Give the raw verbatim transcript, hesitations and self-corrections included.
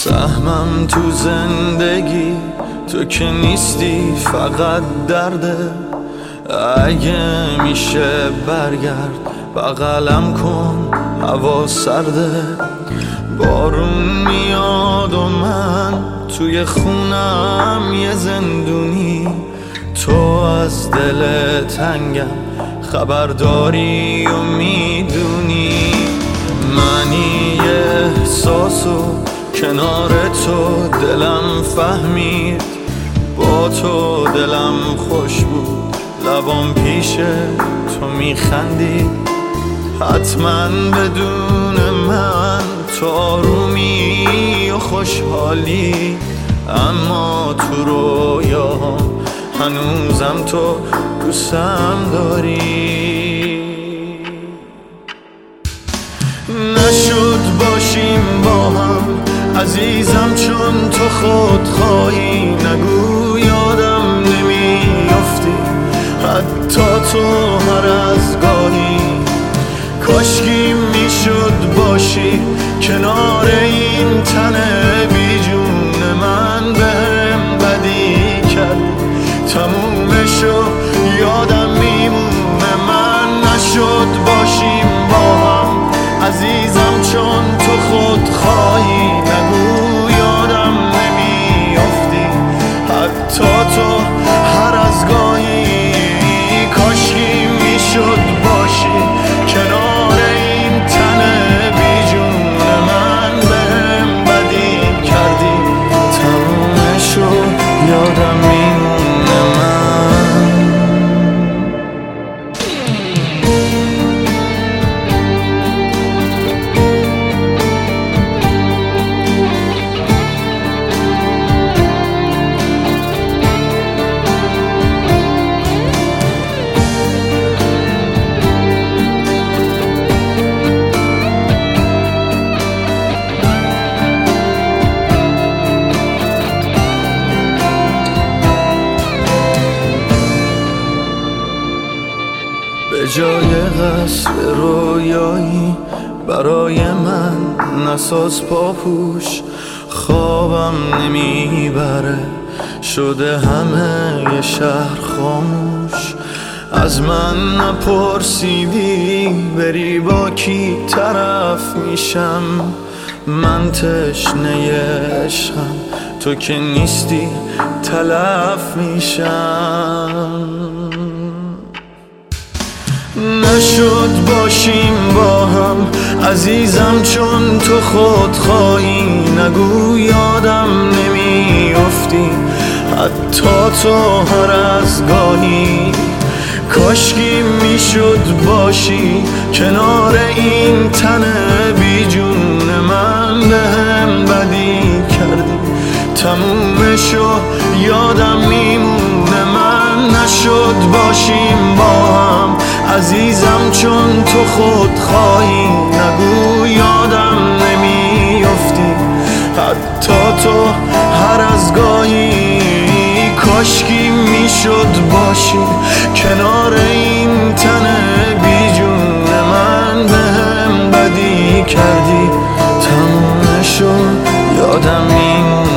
سهمم تو زندگی تو که نیستی، فقط درده. اگه میشه برگرد بغلم کن، هوا سرده. بارون میاد و من توی خونم یه زندونی. تو از دل تنگم خبرداری و میدونی. منی یه احساسو کنار تو دلم فهمید. با تو دلم خوش بود، لبام پیش تو میخندی. حتما بدون من تو آرومی و خوشحالی، اما تو رویاهم هنوزم تو دوستم داری. نشد باشیم با هم عزیزم، چون تو خود خواهی. نگو یادم نمیافتی حتی تو هر از گاهی. کاشکی میشد باشی کنار این تن بیجون من. بهم بدی کردی تمومشو یادم میمونه. من نشد باشیم با هم عزیزم، چون تو خود خواهی. نگو یادم نمیافتی حتی تو هر از گاهی. کاشکی میشد باشی کنار این تن بیجون من. بهم بدی کردی تمومشو یادم میمونه. من به جای قصر رویایی برای من نساز پاپوش. خوابم نمیبره شده همه یه شهر خاموش. از من نپرسیدی بری با کی طرف میشم. من تشنه عشقم، تو که نیستی تلف میشم. نشد باشیم با هم عزیزم، چون تو خود خواهی. نگو یادم نمیافتی حتی تو هر از گاهی. کاشکی میشد باشی کنار این تن بیجون من. بهم بدی کردی تمومشو یادم میمونه. من نشد باشیم با هم عزیزم، چون تو خود خواهی. نگو یادم نمیافتی حتی تو هر از گاهی. کاشکی میشد باشی کنار این تن بیجون من. بهم بدی کردی تمومشو یادم میمونه.